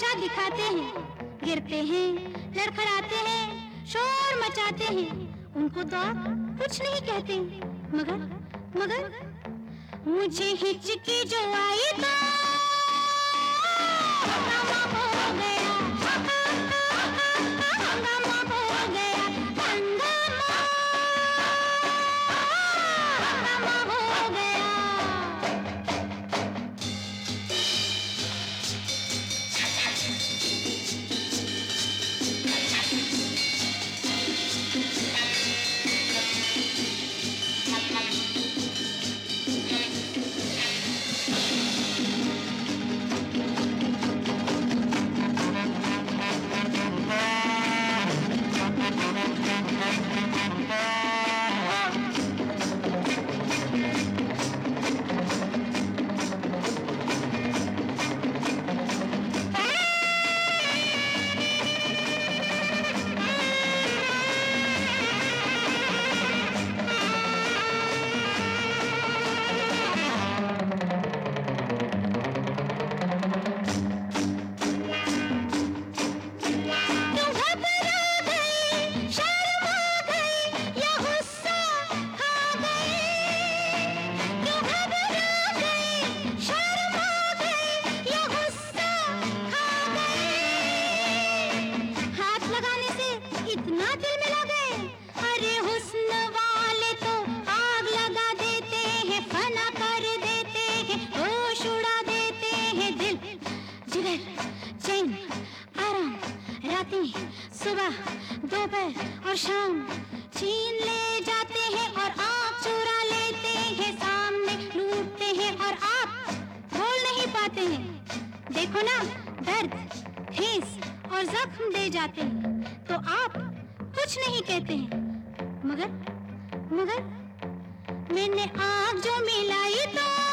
तमाशा दिखाते हैं, गिरते हैं, लड़खड़ाते हैं, शोर मचाते हैं, उनको तो आप कुछ नहीं कहते। मगर मुझे हिचकी जो आई तो हंगामा हो गया, हंगामा हो गया, हंगामा हो गया। सुबह, दोपहर और शाम छीन ले जाते हैं और आँख चुरा लेते हैं, सामने लूटते हैं और आप बोल नहीं पाते हैं। देखो ना, दर्द, ठेस और जख्म दे जाते हैं तो आप कुछ नहीं कहते हैं। मगर मैंने आँख जो मिलाई तो